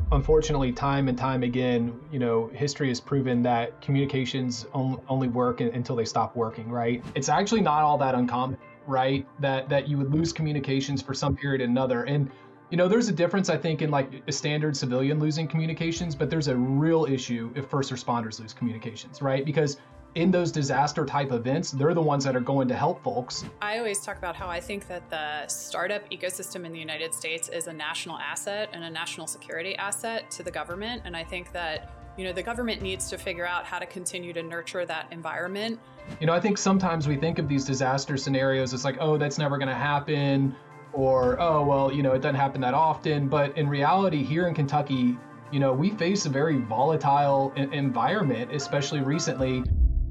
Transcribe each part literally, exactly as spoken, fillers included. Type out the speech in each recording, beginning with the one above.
unfortunately, time and time again, you know, history has proven that communications on, only work until they stop working, right? It's actually not all that uncommon, right? That that you would lose communications for some period or another. And, you know, there's a difference, I think, in like a standard civilian losing communications, but there's a real issue if first responders lose communications, right? Because in those disaster type events, they're the ones that are going to help folks. I always talk about how I think that the startup ecosystem in the United States is a national asset and a national security asset to the government. And I think that, you know, the government needs to figure out how to continue to nurture that environment. You know, I think sometimes we think of these disaster scenarios, it's like, oh, that's never going to happen, or, oh, well, you know, it doesn't happen that often. But in reality, here in Kentucky, you know, we face a very volatile environment, especially recently.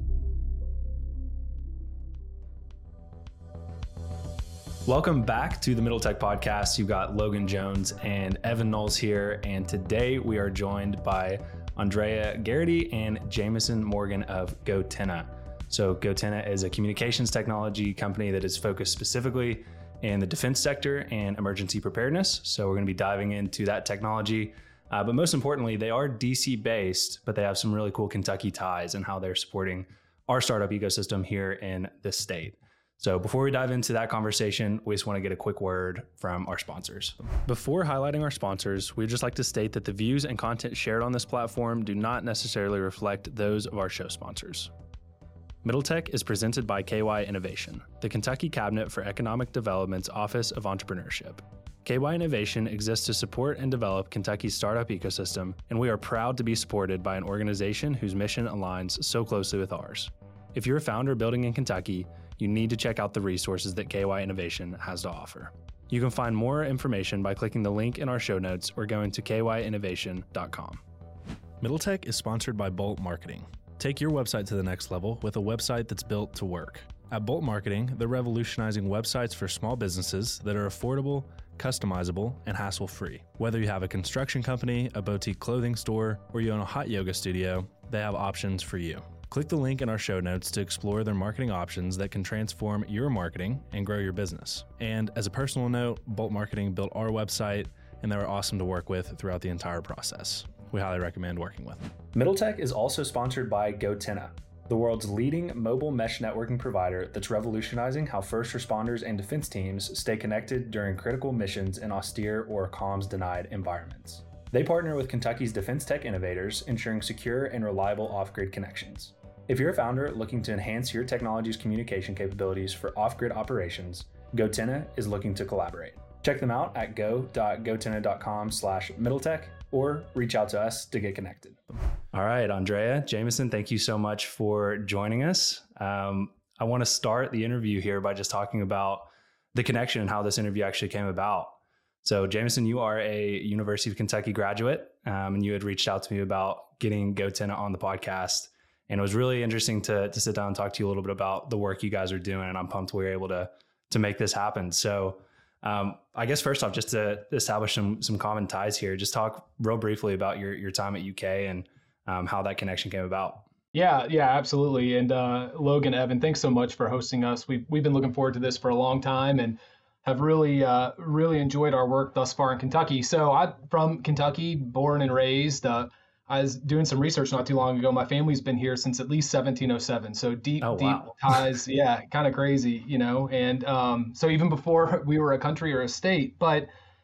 Welcome back to the Middle Tech Podcast. You've got Logan Jones and Evan Knowles here, and today we are joined by Andrea Garrity and Jameson Morgan of Gotenna. So Gotenna is a communications technology company that is focused specifically in the defense sector and emergency preparedness. So we're going to be diving into that technology. Uh, but most importantly, they are D C based, but they have some really cool Kentucky ties and how they're supporting our startup ecosystem here in this state. So before we dive into that conversation, we just want to get a quick word from our sponsors. Before highlighting our sponsors, we'd just like to state that the views and content shared on this platform do not necessarily reflect those of our show sponsors. Middle Tech is presented by K Y Innovation, the Kentucky Cabinet for Economic Development's Office of Entrepreneurship. K Y Innovation exists to support and develop Kentucky's startup ecosystem, and we are proud to be supported by an organization whose mission aligns so closely with ours. If you're a founder building in Kentucky, you need to check out the resources that K Y Innovation has to offer. You can find more information by clicking the link in our show notes or going to k y innovation dot com. Middle Tech is sponsored by Bolt Marketing. Take your website to the next level with a website that's built to work. At Bolt Marketing, they're revolutionizing websites for small businesses that are affordable, customizable, and hassle-free. Whether you have a construction company, a boutique clothing store, or you own a hot yoga studio, they have options for you. Click the link in our show notes to explore their marketing options that can transform your marketing and grow your business. And as a personal note, Bolt Marketing built our website, and they were awesome to work with throughout the entire process. We highly recommend working with them. Middle Tech is also sponsored by Gotenna, the world's leading mobile mesh networking provider that's revolutionizing how first responders and defense teams stay connected during critical missions in austere or comms-denied environments. They partner with Kentucky's defense tech innovators, ensuring secure and reliable off-grid connections. If you're a founder looking to enhance your technology's communication capabilities for off-grid operations, Gotenna is looking to collaborate. Check them out at go dot gotenna dot com slash middletech or reach out to us to get connected. All right, Andrea, Jameson, thank you so much for joining us. Um, I want to start the interview here by just talking about the connection and how this interview actually came about. So Jameson, you are a University of Kentucky graduate, um, and you had reached out to me about getting Gotenna on the podcast. And it was really interesting to to sit down and talk to you a little bit about the work you guys are doing. And I'm pumped we were able to to make this happen. So um, I guess first off, just to establish some some common ties here, just talk real briefly about your your time at U K and um, how that connection came about. Yeah, yeah, absolutely. And uh, Logan, Evan, thanks so much for hosting us. We've we've been looking forward to this for a long time and have really uh, really enjoyed our work thus far in Kentucky. So I'm from Kentucky, born and raised. Uh, I was doing some research not too long ago. My family's been here since at least seventeen oh seven. So deep, oh, deep wow. ties. Yeah, kind of crazy, you know. And um, so even before we were a country or a state, but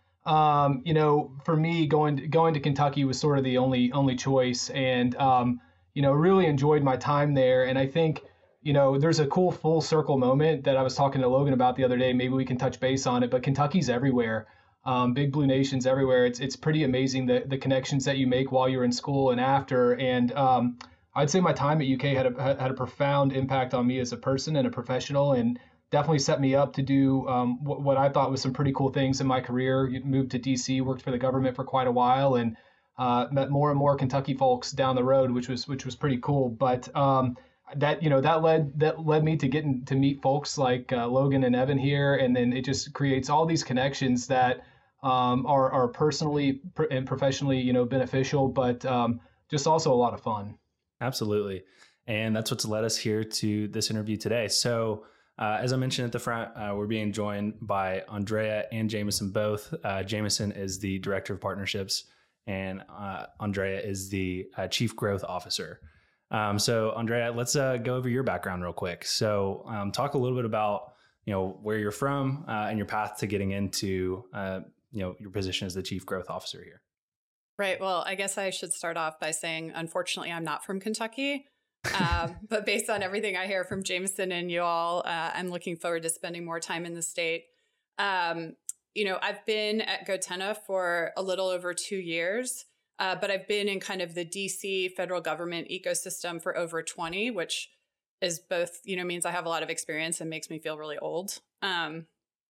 um, you know, for me, going going to Kentucky was sort of the only only choice. And um, you know, really enjoyed my time there. And I think, you know, there's a cool full circle moment that I was talking to Logan about the other day. Maybe we can touch base on it. But Kentucky's everywhere. Um, big blue nations everywhere. It's it's pretty amazing the the connections that you make while you're in school and after. And um, I'd say my time at U K had a had a profound impact on me as a person and a professional, and definitely set me up to do um, what, what I thought was some pretty cool things in my career. Moved to D C, worked for the government for quite a while, and uh, met more and more Kentucky folks down the road, which was which was pretty cool. But um, that you know that led that led me to getting to meet folks like uh, Logan and Evan here, and then it just creates all these connections that Um, are, are personally and professionally, you know, beneficial, but um, just also a lot of fun. Absolutely. And that's what's led us here to this interview today. So uh, as I mentioned at the front, uh, we're being joined by Andrea and Jameson both. Uh, Jameson is the Director of Partnerships and uh, Andrea is the uh, Chief Growth Officer. Um, so Andrea, let's uh, go over your background real quick. So um, talk a little bit about, you know, where you're from uh, and your path to getting into, uh, you know, your position as the Chief Growth Officer here. Right. Well, I guess I should start off by saying, unfortunately, I'm not from Kentucky. um, but based on everything I hear from Jameson and you all, uh, I'm looking forward to spending more time in the state. Um, you know, I've been at Gotenna for a little over two years, uh, but I've been in kind of the D C federal government ecosystem for over twenty, which is both, you know, means I have a lot of experience and makes me feel really old. Um,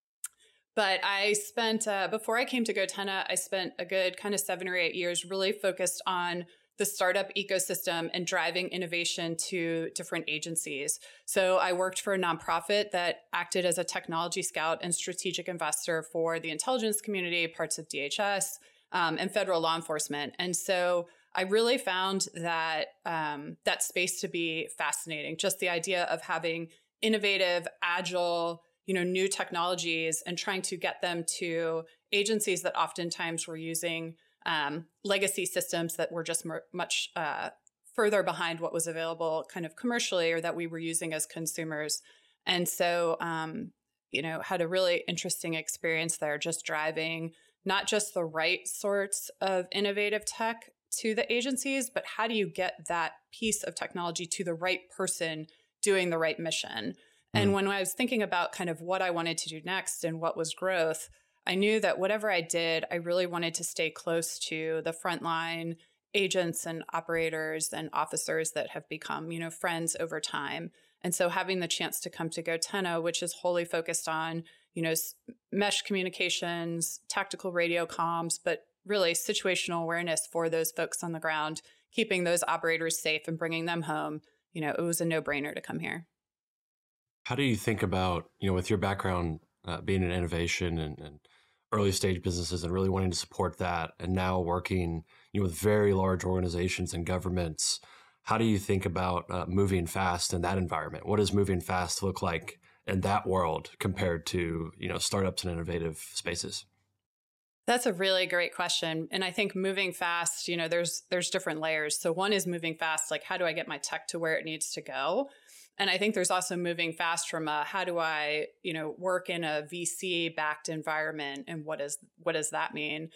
but I spent, uh, before I came to Gotenna, I spent a good kind of seven or eight years really focused on the startup ecosystem and driving innovation to different agencies. So I worked for a nonprofit that acted as a technology scout and strategic investor for the intelligence community, parts of D H S, um, and federal law enforcement. And so I really found that um, that space to be fascinating. Just the idea of having innovative, agile, you know, new technologies and trying to get them to agencies that oftentimes were using Um, legacy systems that were just mer- much uh, further behind what was available kind of commercially or that we were using as consumers. And so, um, you know, had a really interesting experience there, just driving not just the right sorts of innovative tech to the agencies, but how do you get that piece of technology to the right person doing the right mission? Mm. And when I was thinking about kind of what I wanted to do next and what was growth, I knew that whatever I did, I really wanted to stay close to the frontline agents and operators and officers that have become, you know, friends over time. And so having the chance to come to Gotenna, which is wholly focused on, you know, mesh communications, tactical radio comms, but really situational awareness for those folks on the ground, keeping those operators safe and bringing them home, you know, it was a no-brainer to come here. How do you think about, you know, with your background uh, being in innovation and, and early stage businesses and really wanting to support that, and now working, you know, with very large organizations and governments, how do you think about uh, moving fast in that environment? What does moving fast look like in that world compared to, you know, startups and innovative spaces? That's a really great question. And I think moving fast, you know, there's there's different layers. So one is moving fast, like how do I get my tech to where it needs to go? And I think there's also moving fast from a, how do I, you know, work in a V C backed environment, and what is what does that mean?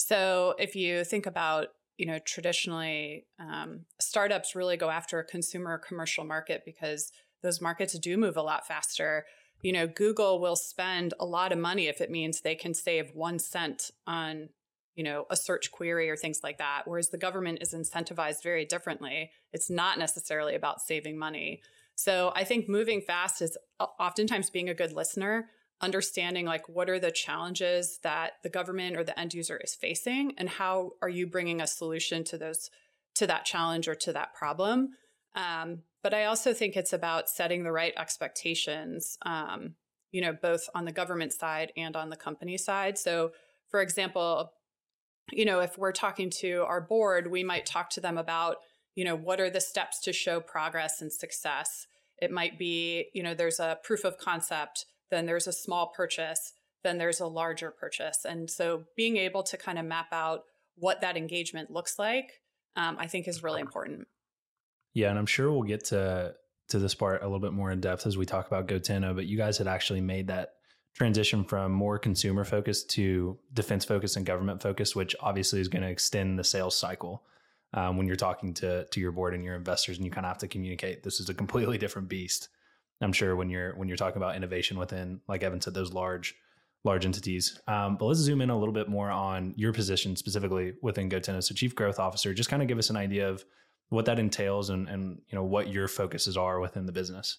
So if you think about, you know, traditionally, um, startups really go after a consumer commercial market because those markets do move a lot faster. You know, Google will spend a lot of money if it means they can save one cent on, you know, a search query or things like that. Whereas the government is incentivized very differently. It's not necessarily about saving money. So I think moving fast is oftentimes being a good listener, understanding like what are the challenges that the government or the end user is facing, and how are you bringing a solution to those, to that challenge or to that problem. Um, but I also think it's about setting the right expectations, um, you know, both on the government side and on the company side. So, for example, you know, if we're talking to our board, we might talk to them about, you know, what are the steps to show progress and success? It might be, you know, there's a proof of concept, then there's a small purchase, then there's a larger purchase. And so being able to kind of map out what that engagement looks like, um, I think is really important. Yeah, and I'm sure we'll get to to this part a little bit more in depth as we talk about Gotenna, but you guys had actually made that transition from more consumer focused to defense focused and government focused, which obviously is going to extend the sales cycle. Um, when you're talking to to your board and your investors, and you kind of have to communicate, this is a completely different beast. I'm sure when you're when you're talking about innovation within, like Evan said, those large large entities. Um, but let's zoom in a little bit more on your position specifically within Gotenna. So, Chief Growth Officer, just kind of give us an idea of what that entails and and you know what your focuses are within the business.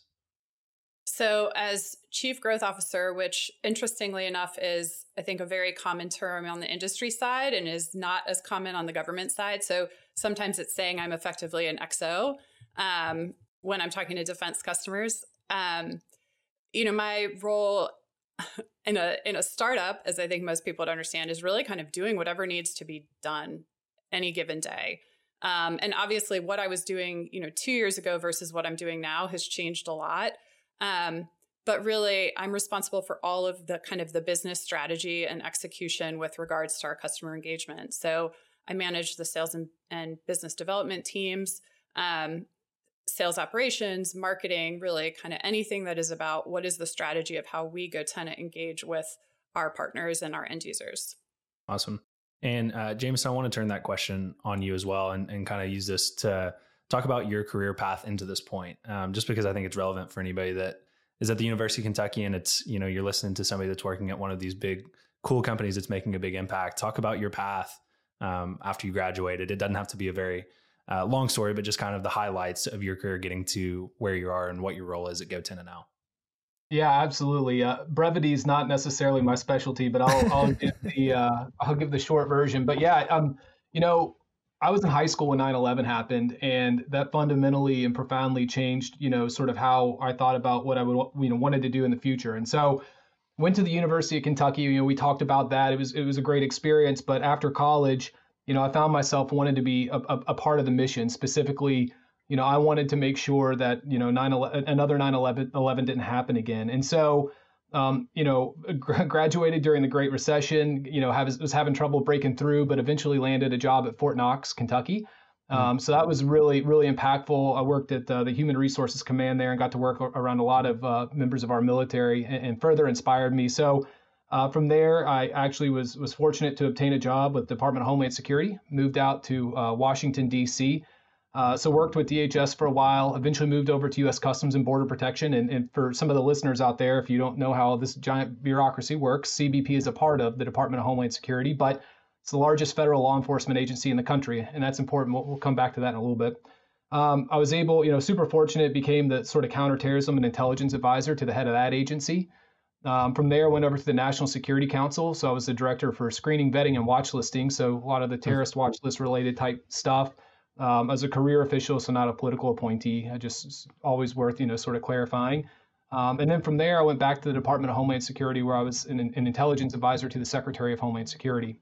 So, as Chief Growth Officer, which interestingly enough is, I think, a very common term on the industry side and is not as common on the government side. So sometimes it's saying I'm effectively an X O um, when I'm talking to defense customers. Um, you know, my role in a in a startup, as I think most people would understand, is really kind of doing whatever needs to be done any given day. Um, and obviously, what I was doing, you know, two years ago versus what I'm doing now has changed a lot. Um, but really, I'm responsible for all of the kind of the business strategy and execution with regards to our customer engagement. So I manage the sales and, and business development teams, um, sales operations, marketing, really kind of anything that is about what is the strategy of how we GoTenna engage with our partners and our end users. Awesome. And uh, Jameson, I want to turn that question on you as well and, and kind of use this to talk about your career path into this point, um, just because I think it's relevant for anybody that is at the University of Kentucky and it's, you know, you're listening to somebody that's working at one of these big, cool companies that's making a big impact. Talk about your path um, after you graduated. It doesn't have to be a very uh, long story, but just kind of the highlights of your career getting to where you are and what your role is at GoTenna now. Yeah, absolutely. Uh, brevity is not necessarily my specialty, but I'll, I'll give the uh, I'll give the short version. But yeah, um, you know, I was in high school when nine eleven happened, and that fundamentally and profoundly changed, you know, sort of how I thought about what I would, you know, wanted to do in the future. And so, went to the University of Kentucky. You know, we talked about that. It was it was a great experience. But after college, you know, I found myself wanting to be a, a, a part of the mission, specifically. You know, I wanted to make sure that, you know, nine eleven, another nine eleven didn't happen again. And so, um, you know, graduated during the Great Recession, you know, have, was having trouble breaking through, but eventually landed a job at Fort Knox, Kentucky. Um, so that was really, really impactful. I worked at uh, the Human Resources Command there and got to work around a lot of uh, members of our military and, and further inspired me. So uh, from there, I actually was was fortunate to obtain a job with the Department of Homeland Security, moved out to uh, Washington, D C, Uh, so worked with D H S for a while, eventually moved over to U S Customs and Border Protection. And, and for some of the listeners out there, if you don't know how this giant bureaucracy works, C B P is a part of the Department of Homeland Security, but it's the largest federal law enforcement agency in the country. And that's important. We'll, we'll come back to that in a little bit. Um, I was able, you know, super fortunate, became the sort of counterterrorism and intelligence advisor to the head of that agency. Um, from there, went over to the National Security Council. So I was the director for screening, vetting, and watch listing. So a lot of the terrorist watch list related type stuff. Um, as a career official, so not a political appointee. I just always worth, you know, sort of clarifying. Um, and then from there, I went back to the Department of Homeland Security, where I was an, an intelligence advisor to the Secretary of Homeland Security.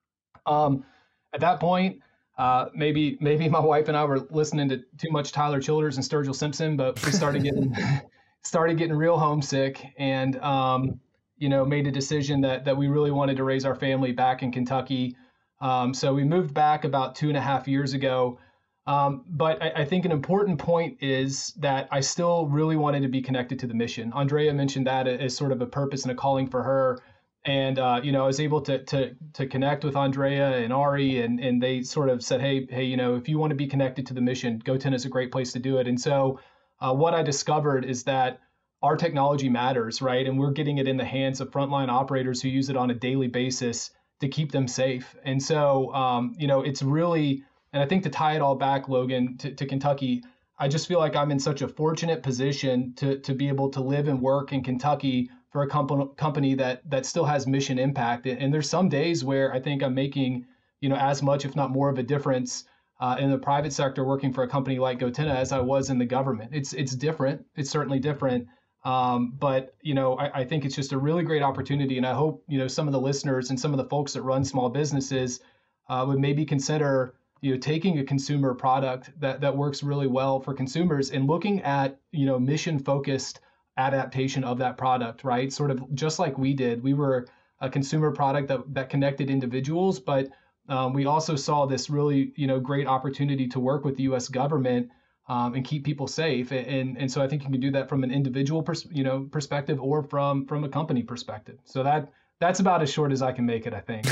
Um, at that point, uh, maybe maybe my wife and I were listening to too much Tyler Childers and Sturgill Simpson, but we started getting started getting real homesick, and um, you know, made a decision that that we really wanted to raise our family back in Kentucky. Um, so we moved back about two and a half years ago. Um, but I, I think an important point is that I still really wanted to be connected to the mission. Andrea mentioned that as sort of a purpose and a calling for her. And, uh, you know, I was able to, to, to connect with Andrea and Ari, and, and they sort of said, hey, hey, you know, if you want to be connected to the mission, GoTenna is a great place to do it. And so uh, what I discovered is that our technology matters, right? And we're getting it in the hands of frontline operators who use it on a daily basis to keep them safe. And so, um, you know, it's really, and I think to tie it all back, Logan, to, to Kentucky, I just feel like I'm in such a fortunate position to to be able to live and work in Kentucky for a company company that that still has mission impact. And there's some days where I think I'm making, you know, as much, if not more of a difference uh, in the private sector working for a company like GoTenna as I was in the government. It's it's different. It's certainly different. Um, but, you know, I, I think it's just a really great opportunity. And I hope, you know, some of the listeners and some of the folks that run small businesses uh, would maybe consider, you know, taking a consumer product that, that works really well for consumers and looking at, you know, mission focused adaptation of that product, right? Sort of just like we did. We were a consumer product that, that connected individuals, but um, we also saw this really, you know, great opportunity to work with the U S government Um, and keep people safe, and and so I think you can do that from an individual, pers- you know, perspective, or from from a company perspective. So that that's about as short as I can make it, I think.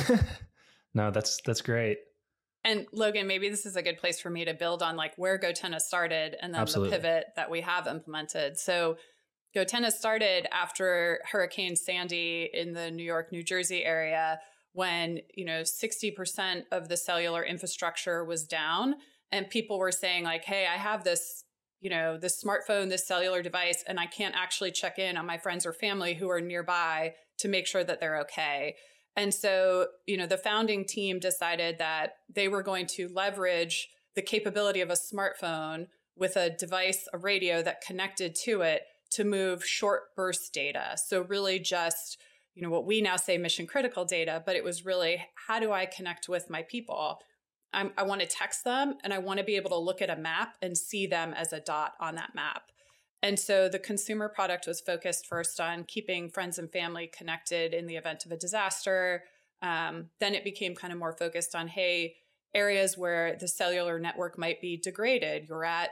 No, that's that's great. And Logan, maybe this is a good place for me to build on like where GoTenna started, and then Absolutely. the pivot that we have implemented. So GoTenna started after Hurricane Sandy in the New York, New Jersey area, when you know sixty percent of the cellular infrastructure was down. And people were saying like, hey, I have this, you know, this smartphone, this cellular device, and I can't actually check in on my friends or family who are nearby to make sure that they're okay. And so, you know, the founding team decided that they were going to leverage the capability of a smartphone with a device, a radio that connected to it to move short burst data. So really just, you know, what we now say mission critical data, but it was really, how do I connect with my people? I'm, I want to text them, and I want to be able to look at a map and see them as a dot on that map. And so the consumer product was focused first on keeping friends and family connected in the event of a disaster. Um, then it became kind of more focused on, hey, areas where the cellular network might be degraded. You're at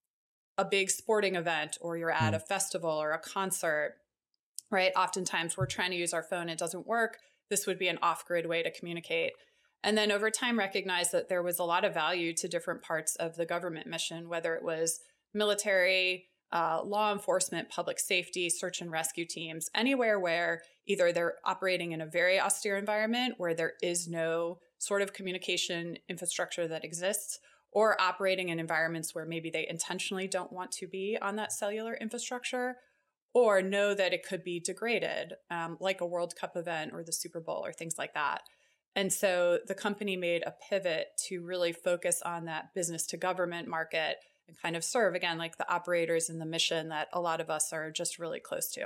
a big sporting event, or you're at mm. a festival or a concert, right? Oftentimes we're trying to use our phone, it doesn't work. This would be an off-grid way to communicate. And then over time recognized that there was a lot of value to different parts of the government mission, whether it was military, uh, law enforcement, public safety, search and rescue teams, anywhere where either they're operating in a very austere environment where there is no sort of communication infrastructure that exists, or operating in environments where maybe they intentionally don't want to be on that cellular infrastructure, or know that it could be degraded, um, like a World Cup event or the Super Bowl or things like that. And so the company made a pivot to really focus on that business to government market and kind of serve, again, like the operators and the mission that a lot of us are just really close to.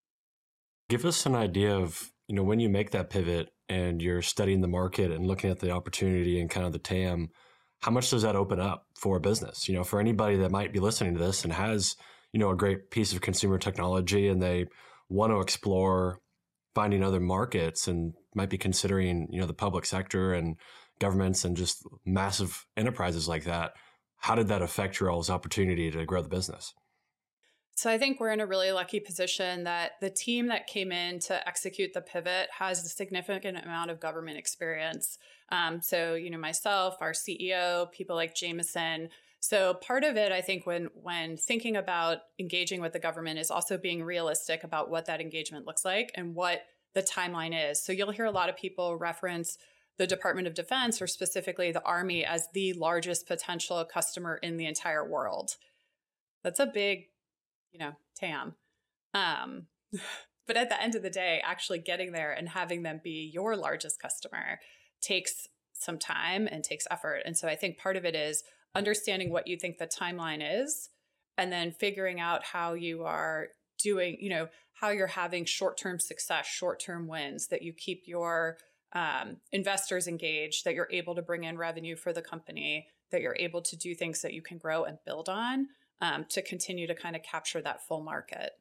Give us an idea of, you know, when you make that pivot and you're studying the market and looking at the opportunity and kind of the T A M, how much does that open up for a business? You know, for anybody that might be listening to this and has, you know, a great piece of consumer technology and they want to explore finding other markets and might be considering, you know, the public sector and governments and just massive enterprises like that. How did that affect your all's opportunity to grow the business? So I think we're in a really lucky position that the team that came in to execute the pivot has a significant amount of government experience. Um, so, you know, myself, our C E O, people like Jameson. So part of it, I think, when when thinking about engaging with the government is also being realistic about what that engagement looks like and what the timeline is. So you'll hear a lot of people reference the Department of Defense, or specifically the Army, as the largest potential customer in the entire world. That's a big, you know, T A M. Um, but at the end of the day, actually getting there and having them be your largest customer takes some time and takes effort. And so I think part of it is understanding what you think the timeline is, and then figuring out how you are doing, you know, how you're having short-term success, short-term wins, that you keep your um, investors engaged, that you're able to bring in revenue for the company, that you're able to do things that you can grow and build on um, to continue to kind of capture that full market.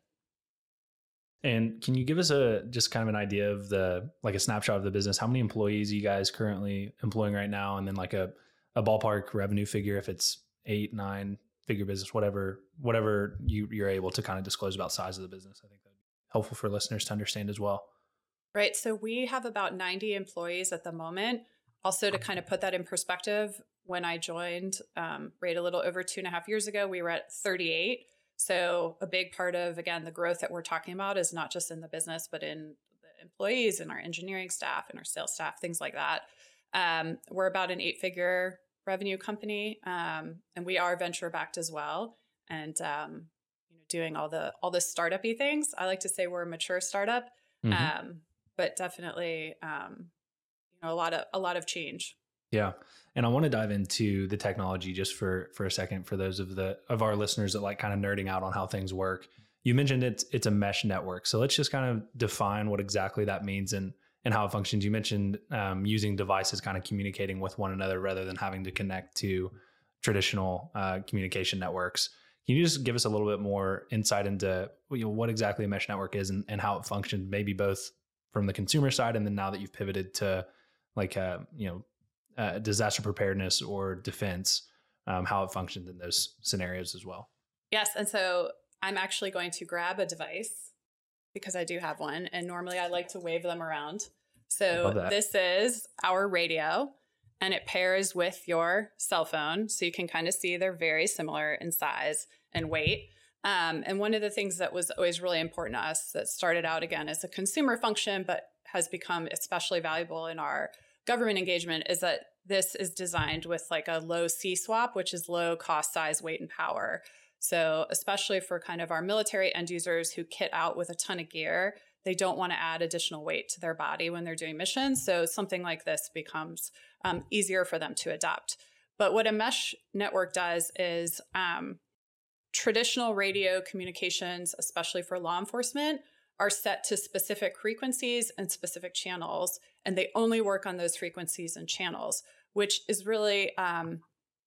And can you give us a just kind of an idea of the, like a snapshot of the business? How many employees are you guys currently employing right now? And then like a, a ballpark revenue figure, if it's eight, nine figure business, whatever, whatever you, you're able to kind of disclose about size of the business. I think that'd be helpful for listeners to understand as well. Right. So we have about ninety employees at the moment. Also, to kind of put that in perspective, when I joined, um, right, a little over two and a half years ago, we were at thirty-eight. So a big part of, again, the growth that we're talking about is not just in the business, but in the employees and our engineering staff and our sales staff, things like that. Um, we're about an eight-figure revenue company, um, and we are venture-backed as well, and um, you know, doing all the all the startup-y things. I like to say we're a mature startup, mm-hmm. um, but definitely um, you know a lot of a lot of change. Yeah. And I want to dive into the technology just for, for a second, for those of the, of our listeners that like kind of nerding out on how things work. You mentioned it's, it's a mesh network. So let's just kind of define what exactly that means and, and how it functions. You mentioned um, using devices, kind of communicating with one another rather than having to connect to traditional uh, communication networks. Can you just give us a little bit more insight into, you know, what exactly a mesh network is and, and how it functions, maybe both from the consumer side and then now that you've pivoted to like, uh, you know, Uh, disaster preparedness or defense, um, how it functions in those scenarios as well. Yes. And so I'm actually going to grab a device because I do have one. And normally I like to wave them around. So this is our radio and it pairs with your cell phone. So you can kind of see they're very similar in size and weight. Um, and one of the things that was always really important to us that started out again as a consumer function, but has become especially valuable in our government engagement is that this is designed with like a low C swap, which is low cost, size, weight, and power. So especially for kind of our military end users who kit out with a ton of gear, they don't want to add additional weight to their body when they're doing missions. So something like this becomes um, easier for them to adopt. But what a mesh network does is um, traditional radio communications, especially for law enforcement, are set to specific frequencies and specific channels, and they only work on those frequencies and channels, which is really, um,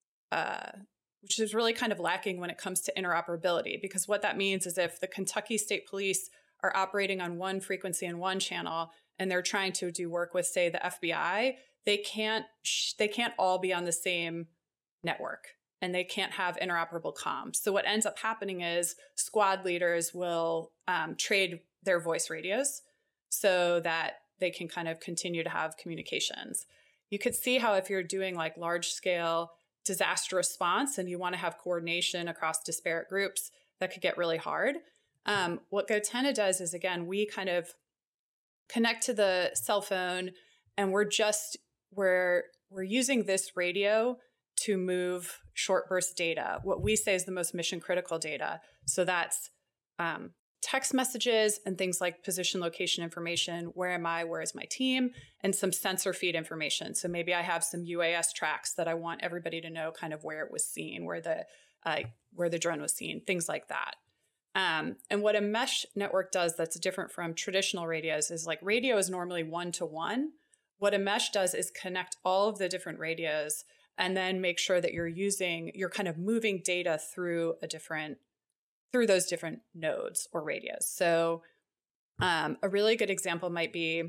uh, which is really kind of lacking when it comes to interoperability. Because what that means is if the Kentucky State Police are operating on one frequency and one channel, and they're trying to do work with, say, the F B I, they can't sh- they can't all be on the same network, and they can't have interoperable comms. So what ends up happening is squad leaders will um, trade their voice radios so that they can kind of continue to have communications. You could see how if you're doing like large scale disaster response and you want to have coordination across disparate groups, that could get really hard. Um, what Gotenna does is, again, we kind of connect to the cell phone, and we're just, we're, we're using this radio to move short burst data, what we say is the most mission critical data. So that's um, text messages and things like position location information. Where am I? Where is my team? And some sensor feed information. So maybe I have some U A S tracks that I want everybody to know kind of where it was seen, where the uh, where the drone was seen, things like that. Um, and what a mesh network does that's different from traditional radios is, like, radio is normally one to one. What a mesh does is connect all of the different radios and then make sure that you're using, you're kind of moving data through a different, through those different nodes or radios. So um, a really good example might be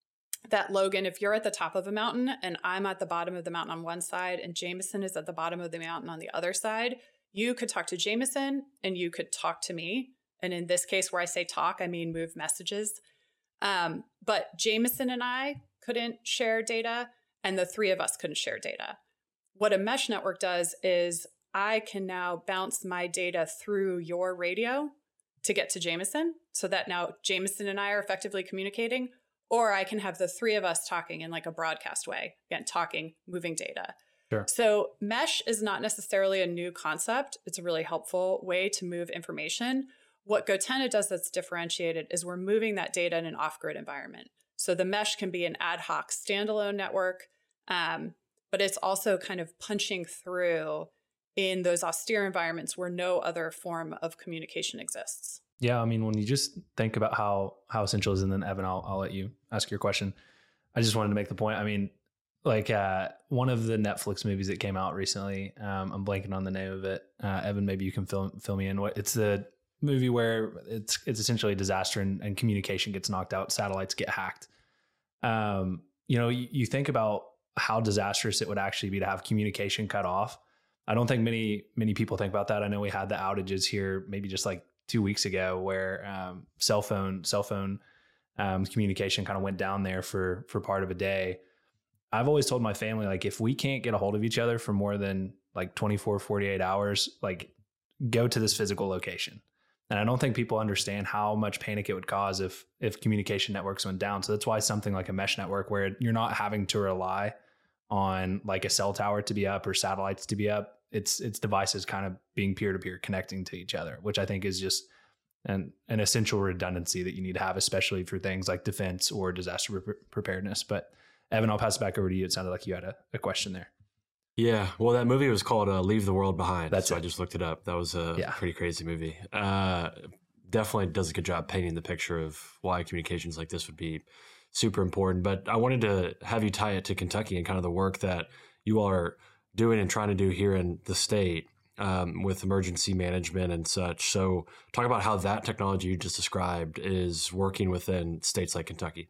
that, Logan, if you're at the top of a mountain and I'm at the bottom of the mountain on one side and Jameson is at the bottom of the mountain on the other side, you could talk to Jameson and you could talk to me. And in this case, where I say talk, I mean move messages. Um, but Jameson and I couldn't share data, and the three of us couldn't share data. What a mesh network does is I can now bounce my data through your radio to get to Jameson, so that now Jameson and I are effectively communicating, or I can have the three of us talking in like a broadcast way, again, talking, moving data. Sure. So mesh is not necessarily a new concept. It's a really helpful way to move information. What Gotenna does that's differentiated is we're moving that data in an off-grid environment. So the mesh can be an ad hoc standalone network, um, but it's also kind of punching through in those austere environments where no other form of communication exists. Yeah, I mean, when you just think about how how essential it is, and then Evan, I'll, I'll let you ask your question. I just wanted to make the point. I mean, like uh, one of the Netflix movies that came out recently, um, I'm blanking on the name of it. Uh, Evan, maybe you can fill fill me in. What it's the movie where it's it's essentially a disaster and, and communication gets knocked out, satellites get hacked. Um, you know, you, you think about how disastrous it would actually be to have communication cut off. I don't think many many people think about that. I know we had the outages here maybe just like two weeks ago where um, cell phone cell phone um, communication kind of went down there for for part of a day. I've always told my family, like, if we can't get a hold of each other for more than like twenty-four, forty-eight hours, like, go to this physical location. And I don't think people understand how much panic it would cause if if communication networks went down. So that's why something like a mesh network, where you're not having to rely on like a cell tower to be up or satellites to be up, it's it's devices kind of being peer-to-peer connecting to each other, which I think is just an, an essential redundancy that you need to have, especially for things like defense or disaster pre- preparedness. But Evan, I'll pass it back over to you. It sounded like you had a, a question there. Yeah, well, that movie was called uh, Leave the World Behind. That's so it. I just looked it up. That was a Yeah. pretty crazy movie. Uh, definitely does a good job painting the picture of why communications like this would be super important. But I wanted to have you tie it to Kentucky and kind of the work that you all are doing and trying to do here in the state um, with emergency management and such. So talk about how that technology you just described is working within states like Kentucky.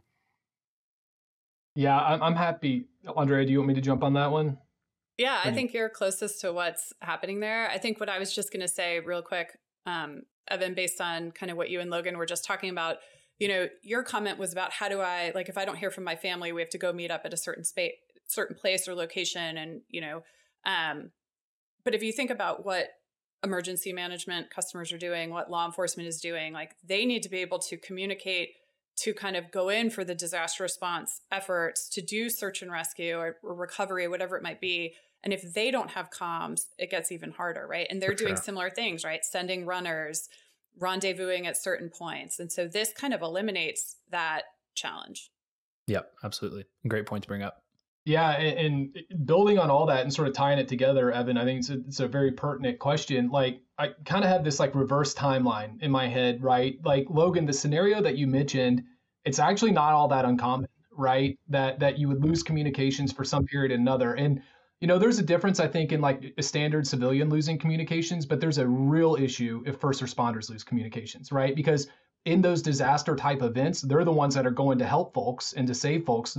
Yeah, I'm, I'm happy. Andrea, do you want me to jump on that one? Yeah, I think you're closest to what's happening there. I think what I was just going to say real quick, um, Evan, based on kind of what you and Logan were just talking about, you know, your comment was about how do I, like, if I don't hear from my family, we have to go meet up at a certain space, certain place or location. And, you know, um, but if you think about what emergency management customers are doing, what law enforcement is doing, like, they need to be able to communicate to kind of go in for the disaster response efforts, to do search and rescue or, or recovery, whatever it might be. And if they don't have comms, it gets even harder, right? And they're For doing sure. similar things, right? Sending runners, rendezvousing at certain points. And so this kind of eliminates that challenge. Yep, absolutely. Great point to bring up. Yeah, and, and building on all that and sort of tying it together, Evan, I think it's a, it's a very pertinent question. Like, I kind of have this like reverse timeline in my head, right? Like, Logan, the scenario that you mentioned, it's actually not all that uncommon, right? That that you would lose communications for some period or another. And, you know, there's a difference, I think, in like a standard civilian losing communications, but there's a real issue if first responders lose communications, right? Because in those disaster type events, they're the ones that are going to help folks and to save folks. They're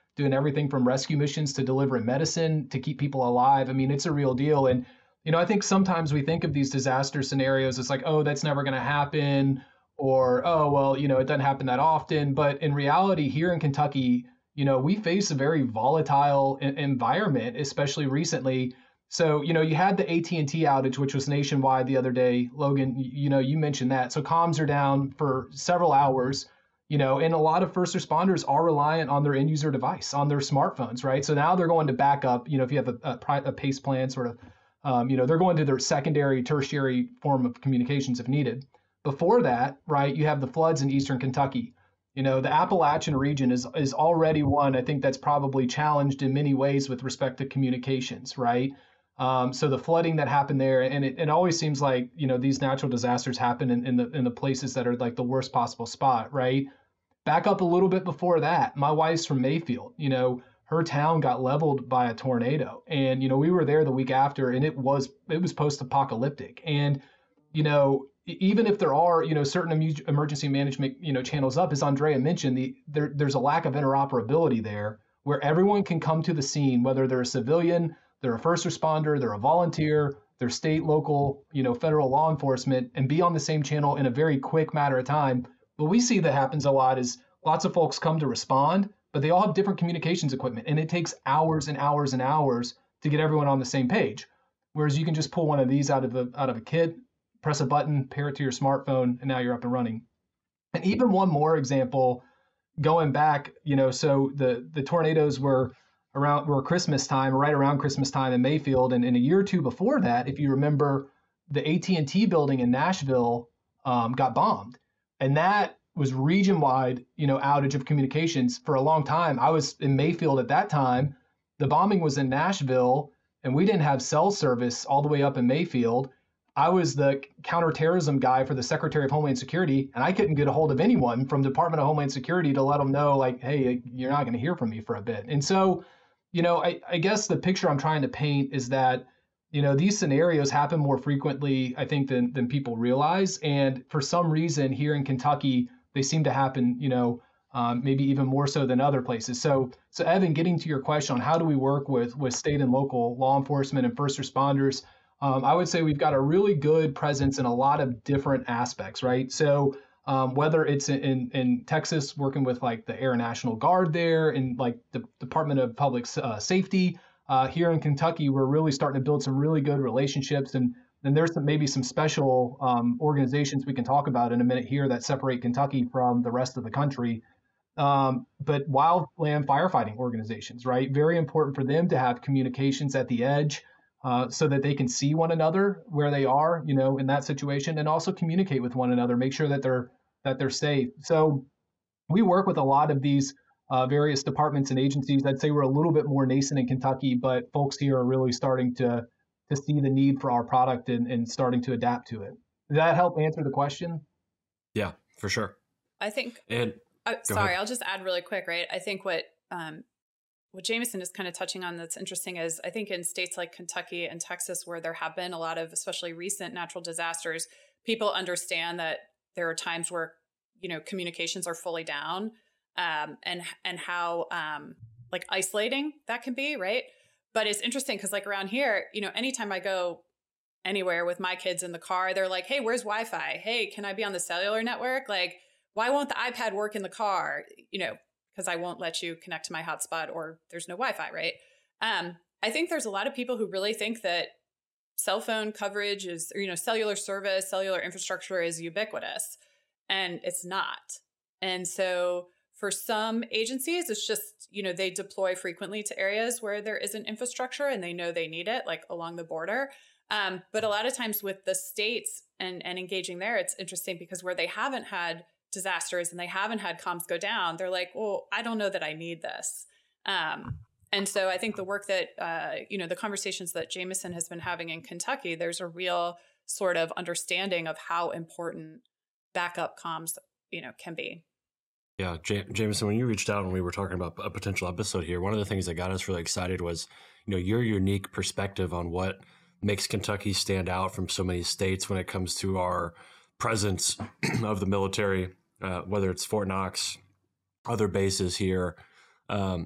doing everything from rescue missions to delivering medicine to keep people alive. I mean, it's a real deal. And, you know, I think sometimes we think of these disaster scenarios as like, oh, that's never going to happen, or, oh, well, you know, it doesn't happen that often. But in reality, here in Kentucky, you know, we face a very volatile e- environment, especially recently. So, you know, you had the A T and T outage, which was nationwide the other day. Logan, you know, you mentioned that. So comms are down for several hours, you know, and a lot of first responders are reliant on their end user device, on their smartphones, right? So now they're going to backup, you know, if you have a, a, a PACE plan sort of, um, you know, they're going to their secondary, tertiary form of communications if needed. Before that, right, you have the floods in Eastern Kentucky. You know, the Appalachian region is is already one, I think, that's probably challenged in many ways with respect to communications, right? Um, so the flooding that happened there, and it, it always seems like, you know, these natural disasters happen in, in the in the places that are like the worst possible spot, right? Back up a little bit before that, my wife's from Mayfield. You know, her town got leveled by a tornado, and you know, we were there the week after, and it was it was post-apocalyptic. And you know, even if there are, you know, certain emergency management, you know, channels up, as Andrea mentioned, the there there's a lack of interoperability there where everyone can come to the scene, whether they're a civilian, they're a first responder, they're a volunteer, they're state, local, you know, federal law enforcement, and be on the same channel in a very quick matter of time. What we see that happens a lot is lots of folks come to respond, but they all have different communications equipment, and it takes hours and hours and hours to get everyone on the same page. Whereas you can just pull one of these out of a out of a kit, press a button, pair it to your smartphone, and now you're up and running. And even one more example, going back, you know, so the the tornadoes were around were Christmas time, right around Christmas time in Mayfield, and in a year or two before that, if you remember, the A T and T building in Nashville um, got bombed, and that was region-wide, you know, outage of communications for a long time. I was in Mayfield at that time. The bombing was in Nashville, and we didn't have cell service all the way up in Mayfield. I was the counterterrorism guy for the Secretary of Homeland Security, and I couldn't get a hold of anyone from Department of Homeland Security to let them know, like, hey, you're not going to hear from me for a bit. And so, you know, I, I guess the picture I'm trying to paint is that, you know, these scenarios happen more frequently, I think, than than people realize. And for some reason here in Kentucky, they seem to happen, you know, um, maybe even more so than other places. So, so Evan, getting to your question on how do we work with with state and local law enforcement and first responders, um, I would say we've got a really good presence in a lot of different aspects, right? So um, whether it's in, in Texas, working with like the Air National Guard there and like the Department of Public uh, Safety, uh, here in Kentucky, we're really starting to build some really good relationships. And then there's some, maybe some special um, organizations we can talk about in a minute here that separate Kentucky from the rest of the country. Um, but wildland firefighting organizations, right? Very important for them to have communications at the edge uh, so that they can see one another where they are, you know, in that situation, and also communicate with one another, make sure that they're that they're safe. So we work with a lot of these uh, various departments and agencies. I'd say we're a little bit more nascent in Kentucky, but folks here are really starting to to see the need for our product and, and starting to adapt to it. Does that help answer the question? Yeah, for sure. I think, and uh, sorry, ahead. I'll just add really quick, right? I think what, um, what Jameson is kind of touching on that's interesting is I think in states like Kentucky and Texas, where there have been a lot of, especially recent natural disasters, people understand that there are times where, you know, communications are fully down, um, and, and how, um, like isolating that can be, right? But it's interesting because like around here, you know, anytime I go anywhere with my kids in the car, they're like, hey, where's Wi-Fi? Hey, can I be on the cellular network? Like, why won't the iPad work in the car? You know, because I won't let you connect to my hotspot or there's no Wi-Fi, right? Um, I think there's a lot of people who really think that cell phone coverage is, or, you know, cellular service, cellular infrastructure is ubiquitous, and it's not. And so for some agencies, it's just, you know, they deploy frequently to areas where there isn't infrastructure and they know they need it, like along the border. Um, but a lot of times with the states and, and engaging there, it's interesting because where they haven't had disasters and they haven't had comms go down, they're like, well, I don't know that I need this. Um, and so I think the work that, uh, you know, the conversations that Jameson has been having in Kentucky, there's a real sort of understanding of how important backup comms, you know, can be. Yeah, J- Jameson, when you reached out and we were talking about a potential episode here, one of the things that got us really excited was, you know, your unique perspective on what makes Kentucky stand out from so many states when it comes to our presence of the military, uh, whether it's Fort Knox, other bases here. Um,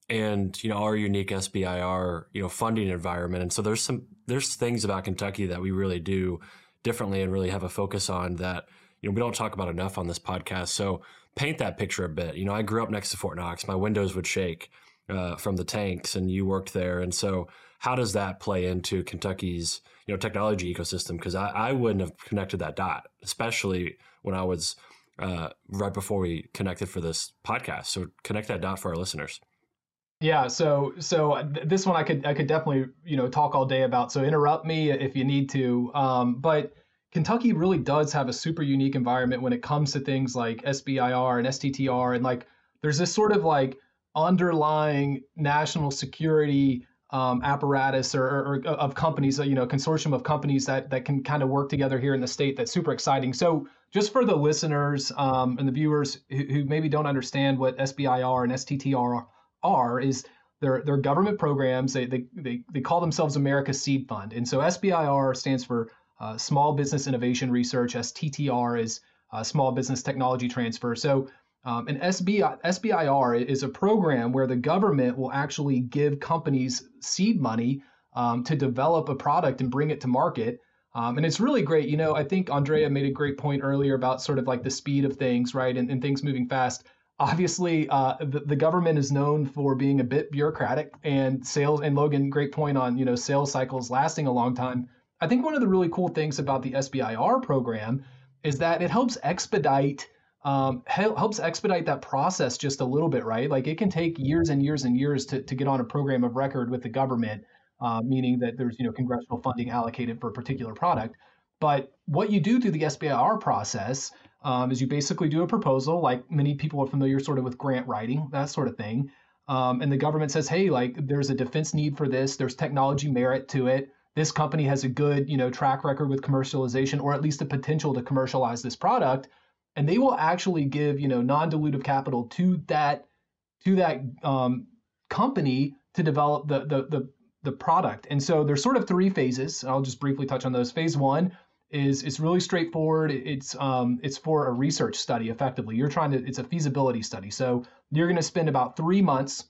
and, you know, our unique S B I R, you know, funding environment. And so there's some, there's things about Kentucky that we really do differently and really have a focus on that, you know, we don't talk about enough on this podcast. So paint that picture a bit. You know, I grew up next to Fort Knox. My windows would shake uh, from the tanks, and you worked there. And so how does that play into Kentucky's, you know, technology ecosystem? Because I, I wouldn't have connected that dot, especially when I was uh, right before we connected for this podcast. So connect that dot for our listeners. Yeah, so so th- this one I could I could definitely you know talk all day about. So interrupt me if you need to. Um, but Kentucky really does have a super unique environment when it comes to things like S B I R and S T T R, and like there's this sort of like underlying national security um, apparatus or, or, or of companies, you know, consortium of companies that that can kind of work together here in the state. That's super exciting. So just for the listeners um, and the viewers who, who maybe don't understand what S B I R and S T T R are. are is they're, they're government programs. They, they, they, they call themselves America's Seed Fund. And so S B I R stands for uh, Small Business Innovation Research. S T T R is uh, Small Business Technology Transfer. So um, an S B I, S B I R is a program where the government will actually give companies seed money um, to develop a product and bring it to market. Um, and it's really great. You know, I think Andrea made a great point earlier about sort of like the speed of things, right? And, and things moving fast. Obviously, uh, the, the government is known for being a bit bureaucratic, and sales, and Logan, great point on, you know, sales cycles lasting a long time. I think one of the really cool things about the S B I R program is that it helps expedite um, helps expedite that process just a little bit, right? Like it can take years and years and years to, to get on a program of record with the government, uh, meaning that there's, you know, congressional funding allocated for a particular product. But what you do through the S B I R process Um, is you basically do a proposal, like many people are familiar sort of with grant writing, that sort of thing. Um, and the government says, hey, like there's a defense need for this. There's technology merit to it. This company has a good, you know, track record with commercialization, or at least the potential to commercialize this product. And they will actually give, you know, non-dilutive capital to that to that um, company to develop the, the the the product. And so there's sort of three phases. I'll just briefly touch on those. Phase one is it's really straightforward. It's um, it's for a research study. Effectively, you're trying to. It's a feasibility study. So you're going to spend about three months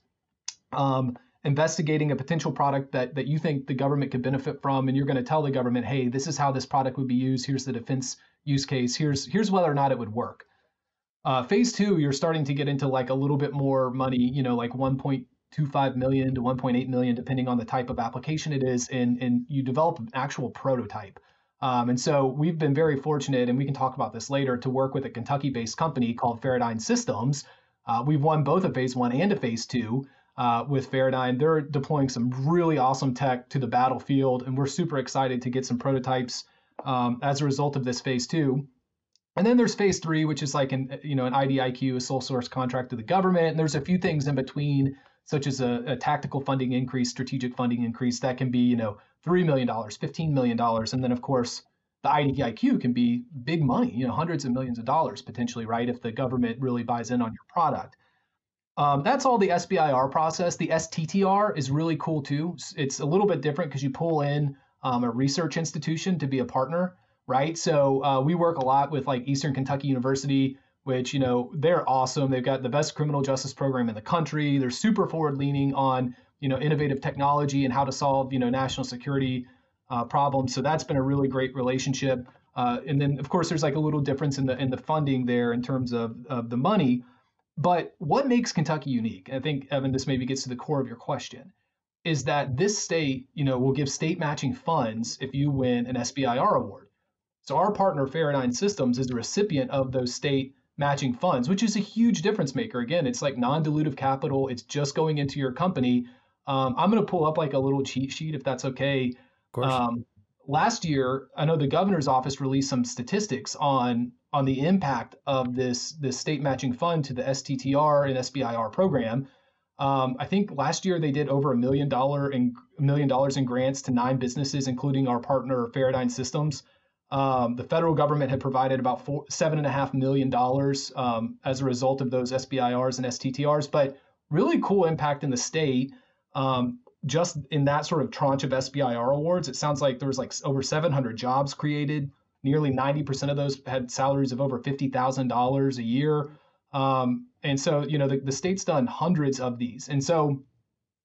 um, investigating a potential product that that you think the government could benefit from, and you're going to tell the government, hey, this is how this product would be used. Here's the defense use case. Here's here's whether or not it would work. Uh, phase two, you're starting to get into like a little bit more money. You know, like one point two five million to one point eight million, depending on the type of application it is, and and you develop an actual prototype. Um, and so we've been very fortunate, and we can talk about this later, to work with a Kentucky-based company called Feradyne Systems. Uh, we've won both a phase one and a phase two uh, with Feradyne. They're deploying some really awesome tech to the battlefield, and we're super excited to get some prototypes um, as a result of this phase two. And then there's phase three, which is like an you know an I D I Q, a sole source contract to the government. And there's a few things in between, such as a, a tactical funding increase, strategic funding increase that can be you know three million dollars, fifteen million dollars. And then, of course, the I D I Q can be big money, you know, hundreds of millions of dollars potentially, right, if the government really buys in on your product. Um, that's all the S B I R process. The S T T R is really cool, too. It's a little bit different because you pull in um, a research institution to be a partner, right? So uh, we work a lot with like Eastern Kentucky University, which, you know, they're awesome. They've got the best criminal justice program in the country. They're super forward leaning on you know, innovative technology and how to solve, you know, national security uh, problems. So that's been a really great relationship. Uh, and then, of course, there's like a little difference in the in the funding there in terms of, of the money. But what makes Kentucky unique, I think, Evan, this maybe gets to the core of your question, is that this state, you know, will give state matching funds if you win an S B I R award. So our partner, Feradyne Systems, is a recipient of those state matching funds, which is a huge difference maker. Again, it's like non-dilutive capital. It's just going into your company. Um, I'm going to pull up like a little cheat sheet, if that's okay. Of course. Um, last year, I know the governor's office released some statistics on on the impact of this this state matching fund to the S T T R and S B I R program. Um, I think last year they did over a million dollar in a million dollars in grants to nine businesses, including our partner Feradyne Systems. Um, the federal government had provided about four, seven and a half million dollars um, as a result of those S B I Rs and S T T Rs. But really cool impact in the state. Um, just in that sort of tranche of S B I R awards, it sounds like there was like over seven hundred jobs created. Nearly ninety percent of those had salaries of over fifty thousand dollars a year. Um, and so, you know, the, the state's done hundreds of these. And so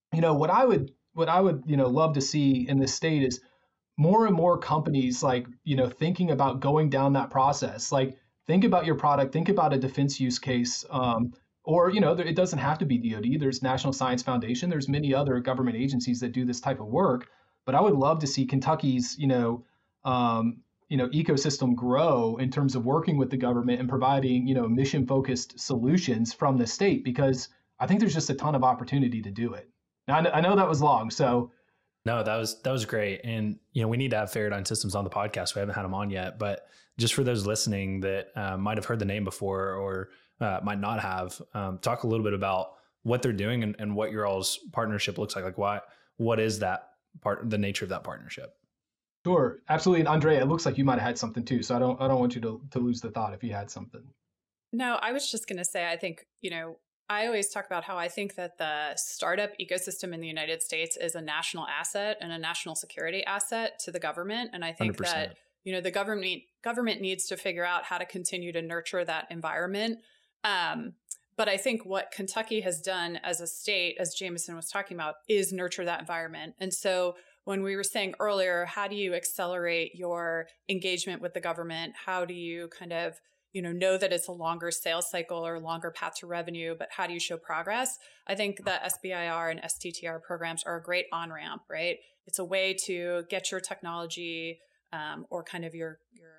you know, what I would what I would, you know, love to see in this state is more and more companies like, you know, thinking about going down that process. Like, think about your product, think about a defense use case. Um, or, you know, there, it doesn't have to be D O D. There's National Science Foundation. There's many other government agencies that do this type of work. But I would love to see Kentucky's, you know, um, you know, ecosystem grow in terms of working with the government and providing, you know, mission-focused solutions from the state, because I think there's just a ton of opportunity to do it. Now, I know, I know that was long, so. No, that was that was great. And, you know, we need to have Faradyne Systems on the podcast. We haven't had them on yet, but just for those listening that uh, might have heard the name before or uh, might not have, um, talk a little bit about what they're doing and, and what your all's partnership looks like. Like, why, what is that part, the nature of that partnership? Sure, absolutely. And Andrea, it looks like you might have had something too. So I don't I don't want you to, to lose the thought if you had something. No, I was just going to say, I think, you know, I always talk about how I think that the startup ecosystem in the United States is a national asset and a national security asset to the government. And I think one hundred percent that, you know, the government government needs to figure out how to continue to nurture that environment. Um, but I think what Kentucky has done as a state, as Jameson was talking about, is nurture that environment. And so when we were saying earlier, how do you accelerate your engagement with the government? How do you kind of, you know, know that it's a longer sales cycle or longer path to revenue, but how do you show progress? I think the S B I R and S T T R programs are a great on-ramp, right? It's a way to get your technology um, or kind of your, your,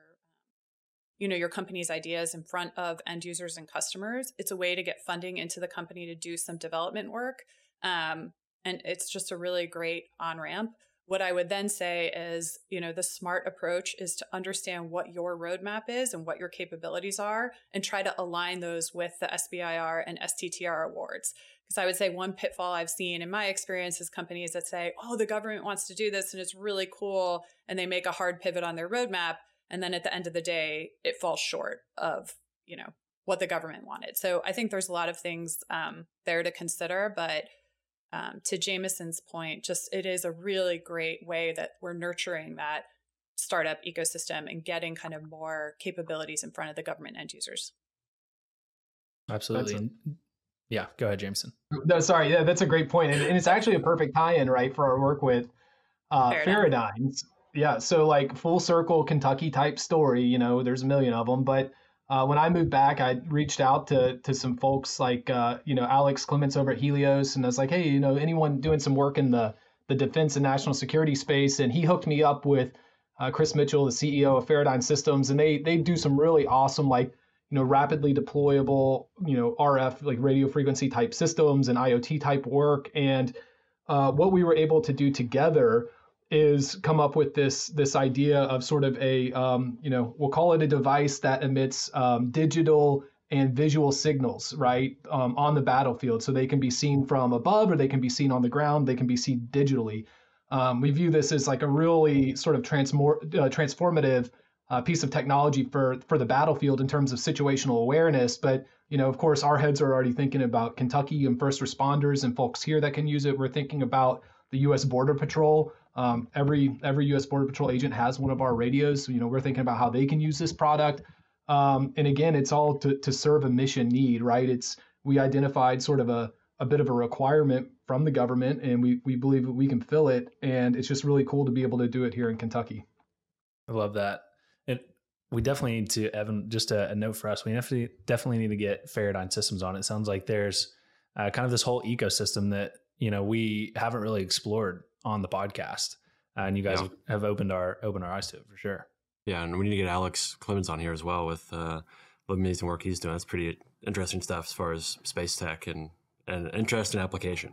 you know, your company's ideas in front of end users and customers. It's a way to get funding into the company to do some development work. Um, and it's just a really great on-ramp. What I would then say is, you know, the smart approach is to understand what your roadmap is and what your capabilities are and try to align those with the S B I R and S T T R awards. Because I would say one pitfall I've seen in my experience is companies that say, oh, the government wants to do this and it's really cool. And they make a hard pivot on their roadmap. And then at the end of the day, it falls short of, you know, what the government wanted. So I think there's a lot of things um, there to consider, but Um, to Jameson's point, just it is a really great way that we're nurturing that startup ecosystem and getting kind of more capabilities in front of the government end users. Absolutely. A, yeah, go ahead, Jameson. No, sorry. Yeah, that's a great point. And, and it's actually a perfect tie-in, right, for our work with uh, Faradynes. Yeah, so like full circle Kentucky type story, you know, there's a million of them, but Uh, when I moved back, I reached out to to some folks like, uh, you know, Alex Clements over at Helios. And I was like, hey, you know, anyone doing some work in the, the defense and national security space? And he hooked me up with uh, Chris Mitchell, the C E O of Faradyne Systems. And they they do some really awesome, like, you know, rapidly deployable, you know, R F, like radio frequency type systems and I O T type work. And uh, what we were able to do together is come up with this this idea of sort of a, um, you know, we'll call it a device that emits um, digital and visual signals, right, um, on the battlefield. So they can be seen from above or they can be seen on the ground. They can be seen digitally. Um, we view this as like a really sort of transmor- uh, transformative uh, piece of technology for, for the battlefield in terms of situational awareness. But, you know, of course, our heads are already thinking about Kentucky and first responders and folks here that can use it. We're thinking about the U S Border Patrol. Um, every every U S Border Patrol agent has one of our radios. So, you know, we're thinking about how they can use this product. Um, and again, it's all to, to serve a mission need, right? It's we identified sort of a, a bit of a requirement from the government, and we we believe that we can fill it. And it's just really cool to be able to do it here in Kentucky. I love that. And we definitely need to, Evan, just a, a note for us, we definitely, definitely need to get Faradyne Systems on. It sounds like there's uh, kind of this whole ecosystem that, you know, we haven't really explored on the podcast, uh, and you guys yeah. have opened our opened our eyes to it for sure. Yeah, and we need to get Alex Clements on here as well with uh, the amazing work he's doing. That's pretty interesting stuff as far as space tech and and interesting application.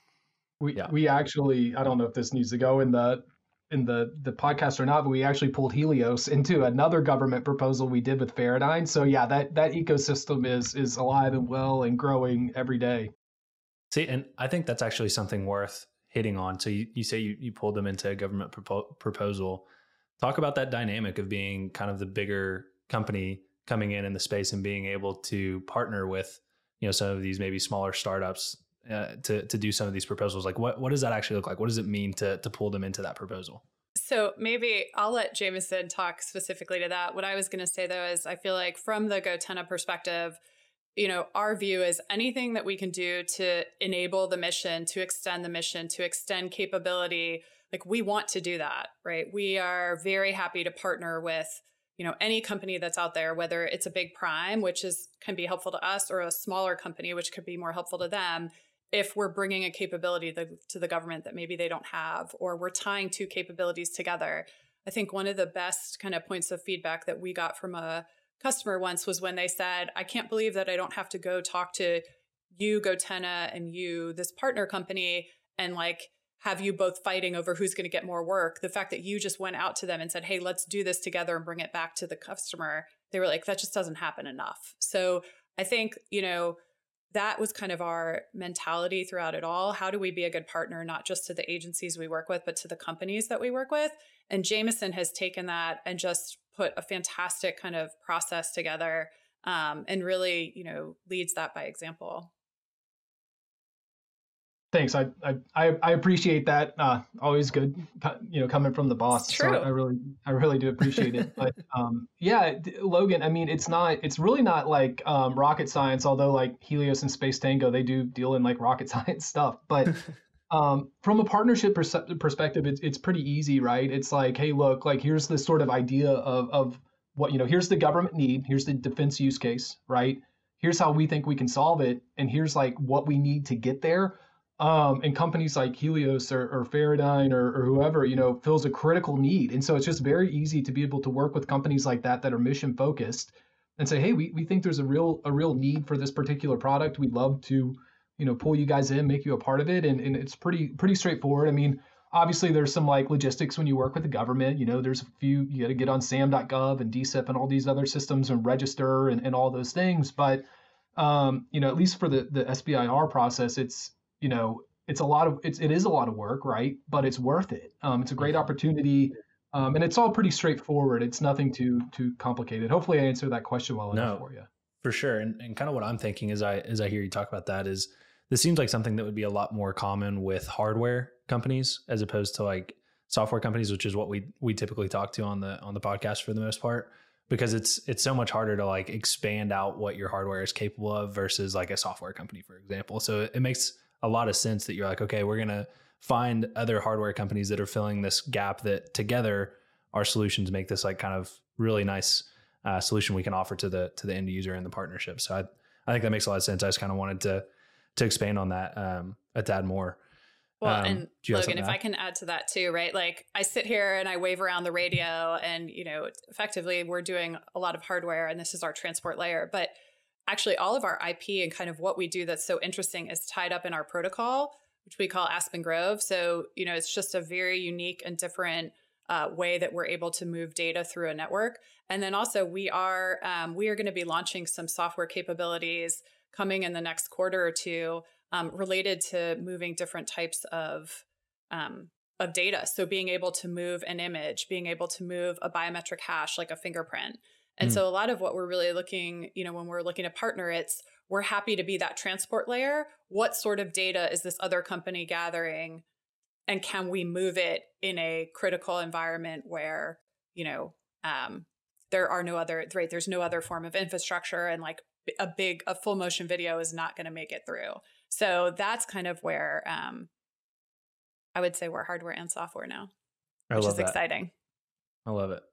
We yeah. we actually, I don't know if this needs to go in the in the the podcast or not, but we actually pulled Helios into another government proposal we did with Faradyne. So yeah, that that ecosystem is is alive and well and growing every day. See, and I think that's actually something worth hitting on. So you, you say you, you pulled them into a government propo- proposal. Talk about that dynamic of being kind of the bigger company coming in in the space and being able to partner with, you know, some of these maybe smaller startups uh, to to do some of these proposals. Like what what does that actually look like? What does it mean to to pull them into that proposal? So maybe I'll let Jameson talk specifically to that. What I was going to say though is I feel like from the Gotenna perspective, you know, our view is anything that we can do to enable the mission, to extend the mission, to extend capability, like we want to do that, right? We are very happy to partner with, you know, any company that's out there, whether it's a big prime, which is can be helpful to us, or a smaller company, which could be more helpful to them, if we're bringing a capability to, to the government that maybe they don't have, or we're tying two capabilities together. I think one of the best kind of points of feedback that we got from a customer once was when they said, I can't believe that I don't have to go talk to you, Gotenna, and you, this partner company, and like have you both fighting over who's going to get more work. The fact that you just went out to them and said, hey, let's do this together and bring it back to the customer. They were like, that just doesn't happen enough. So I think, you know, that was kind of our mentality throughout it all. How do we be a good partner, not just to the agencies we work with, but to the companies that we work with? And Jameson has taken that and just put a fantastic kind of process together, um, and really, you know, leads that by example. Thanks. I I I appreciate that. Uh, always good, you know, coming from the boss. It's true. So I really I really do appreciate it. But um, yeah, Logan. I mean, it's not. It's really not like um, rocket science. Although like Helios and Space Tango, they do deal in like rocket science stuff. But um, from a partnership pers- perspective, it's it's pretty easy, right? It's like, hey, look, like here's this sort of idea of of what you know. Here's the government need. Here's the defense use case, right? Here's how we think we can solve it, and here's like what we need to get there. Um, and companies like Helios or, or Faradyne or, or whoever, you know, fills a critical need. And so it's just very easy to be able to work with companies like that that are mission focused and say, hey, we, we think there's a real a real need for this particular product. We'd love to, you know, pull you guys in, make you a part of it. And, and it's pretty pretty straightforward. I mean, obviously there's some like logistics when you work with the government. You know, there's a few, you got to get on sam dot gov and D C I P and all these other systems and register and, and all those things. But, um, you know, at least for the, the S B I R process, it's, you know, it's a lot of, it's, it is a lot of work, right? But it's worth it. Um, it's a great opportunity. Um, and it's all pretty straightforward. It's nothing too, too complicated. Hopefully I answered that question well enough no, for you. For sure. And, and kind of what I'm thinking as I, as I hear you talk about that is this seems like something that would be a lot more common with hardware companies as opposed to like software companies, which is what we, we typically talk to on the, on the podcast for the most part, because it's, it's so much harder to like expand out what your hardware is capable of versus like a software company, for example. So it, it makes a lot of sense that you're like, okay, we're going to find other hardware companies that are filling this gap that together our solutions make this like kind of really nice uh, solution we can offer to the, to the end user in the partnership. So I, I think that makes a lot of sense. I just kind of wanted to, to expand on that um, a tad more. Well, um, and Logan, if I can add to that too, right? Like I sit here and I wave around the radio and, you know, effectively we're doing a lot of hardware and this is our transport layer, but actually all of our I P and kind of what we do that's so interesting is tied up in our protocol, which we call Aspen Grove. So, you know, it's just a very unique and different uh, way that we're able to move data through a network. And then also we are, um, we are going to be launching some software capabilities coming in the next quarter or two um, related to moving different types of, um, of data. So being able to move an image, being able to move a biometric hash like a fingerprint. And mm. so a lot of what we're really looking, you know, when we're looking to partner, it's we're happy to be that transport layer. What sort of data is this other company gathering? And can we move it in a critical environment where, you know, um, there are no other, right? There's no other form of infrastructure and like a big, a full motion video is not going to make it through. So that's kind of where um, I would say we're hardware and software now, I which love is that. exciting. I love it.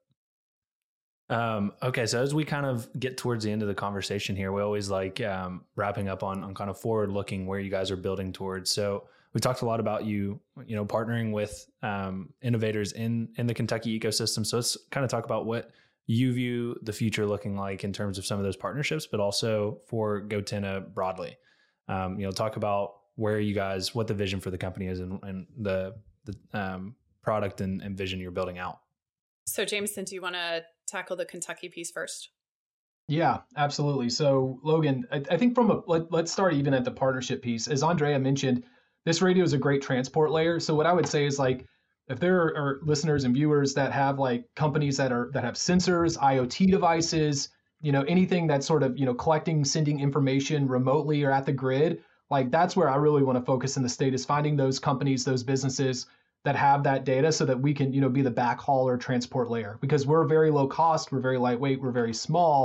Um, okay. So as we kind of get towards the end of the conversation here, we always like um, wrapping up on, on kind of forward looking where you guys are building towards. So we talked a lot about you, you know, partnering with um, innovators in, in the Kentucky ecosystem. So let's kind of talk about what you view the future looking like in terms of some of those partnerships, but also for Gotenna broadly. Um, you know, talk about where you guys, what the vision for the company is and, and the, the um, product and, and vision you're building out. So Jameson, do you want to tackle the Kentucky piece first? Yeah, absolutely. So Logan, I, I think from a, let, let's start even at the partnership piece. As Andrea mentioned, this radio is a great transport layer. So what I would say is like, if there are, are listeners and viewers that have like companies that are, that have sensors, IoT devices, you know, anything that's sort of, you know, collecting, sending information remotely or at the grid, like that's where I really want to focus in the state is finding those companies, those businesses that have that data so that we can, you know, be the backhaul or transport layer because we're very low cost, we're very lightweight, we're very small.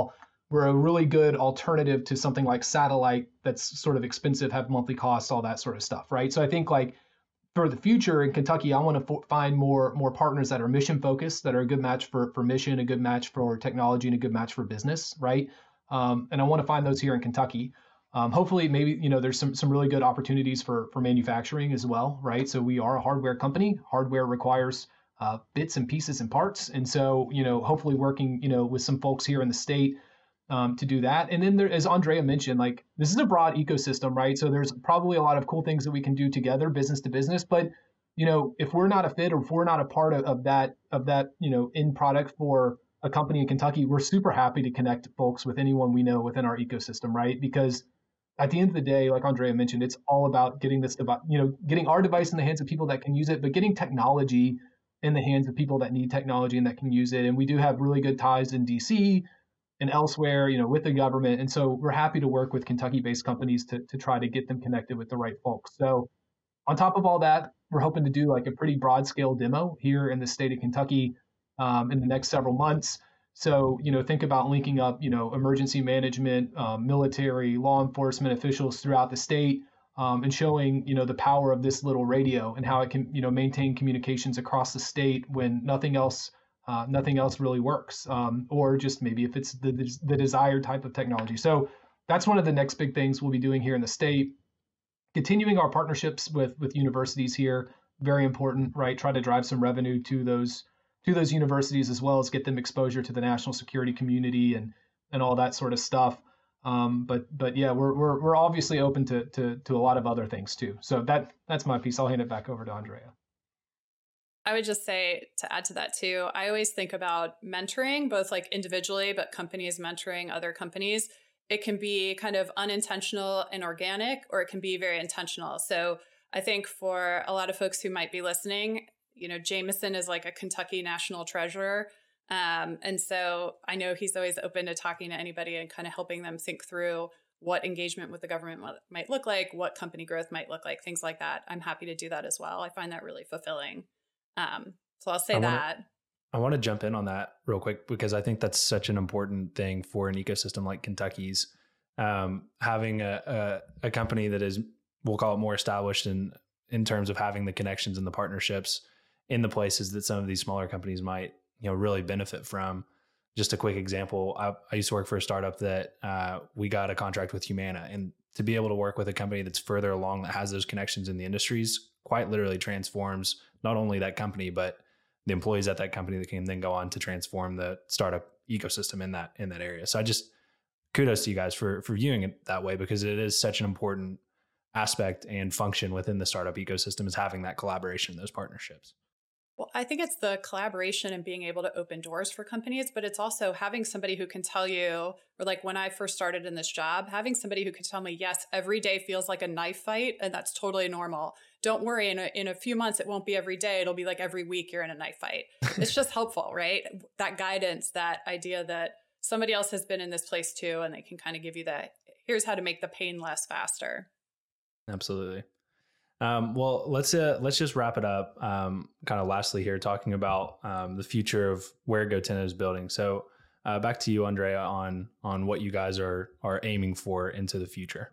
we're a really good alternative to something like satellite that's sort of expensive, have monthly costs, all that sort of stuff, right? So I think like for the future in Kentucky, I want to f- find more more partners that are mission focused, that are a good match for for mission, a good match for technology, and a good match for business, right? Um, and I want to find those here in Kentucky. Um, hopefully, maybe you know there's some some really good opportunities for for manufacturing as well, right? So we are a hardware company. Hardware requires uh, bits and pieces and parts, and so you know hopefully working you know with some folks here in the state um, to do that. And then there, as Andrea mentioned, like this is a broad ecosystem, right? So there's probably a lot of cool things that we can do together, business to business. But you know, if we're not a fit or if we're not a part of, of that of that you know end product for a company in Kentucky, we're super happy to connect folks with anyone we know within our ecosystem, right? Because at the end of the day, like Andrea mentioned, it's all about getting this device, you know, getting our device in the hands of people that can use it, but getting technology in the hands of people that need technology and that can use it. And we do have really good ties in D C and elsewhere, you know, with the government. And so we're happy to work with Kentucky-based companies to to try to get them connected with the right folks. So on top of all that, we're hoping to do like a pretty broad scale demo here in the state of Kentucky um, in the next several months. So, you know, think about linking up, you know, emergency management, um, military, law enforcement officials throughout the state um, and showing, you know, the power of this little radio and how it can, you know, maintain communications across the state when nothing else Uh, nothing else really works, um, or just maybe if it's the, the desired type of technology. So that's one of the next big things we'll be doing here in the state. Continuing our partnerships with with universities here, very important, right? Try to drive some revenue to those to those universities as well as get them exposure to the national security community and and all that sort of stuff. Um, but but yeah, we're we're we're obviously open to to to a lot of other things too. So that that's my piece. I'll hand it back over to Andrea. I would just say to add to that too, I always think about mentoring, both like individually, but companies mentoring other companies. It can be kind of unintentional and organic, or it can be very intentional. So I think for a lot of folks who might be listening, you know, Jameson is like a Kentucky national treasurer. Um, and so I know he's always open to talking to anybody and kind of helping them think through what engagement with the government might look like, what company growth might look like, things like that. I'm happy to do that as well. I find that really fulfilling. Um, so I'll say I wanna, that. I want to jump in on that real quick because I think that's such an important thing for an ecosystem like Kentucky's. Um, having a, a a company that is, we'll call it more established in in terms of having the connections and the partnerships in the places that some of these smaller companies might, you know, really benefit from. Just a quick example, I, I used to work for a startup that uh, we got a contract with Humana, and to be able to work with a company that's further along that has those connections in the industries quite literally transforms not only that company, but the employees at that company that can then go on to transform the startup ecosystem in that in that area. So I just kudos to you guys for for viewing it that way, because it is such an important aspect and function within the startup ecosystem is having that collaboration, those partnerships. Well, I think it's the collaboration and being able to open doors for companies, but it's also having somebody who can tell you, or like when I first started in this job, having somebody who could tell me, yes, every day feels like a knife fight, and that's totally normal. Don't worry, in a, in a few months, it won't be every day. It'll be like every week you're in a knife fight. It's just helpful, right? That guidance, that idea that somebody else has been in this place too, and they can kind of give you that, here's how to make the pain less faster. Absolutely. Um, well, let's uh, let's just wrap it up. Um, kind of lastly here, talking about um, the future of where Gotenna is building. So uh, back to you, Andrea, on on what you guys are are aiming for into the future.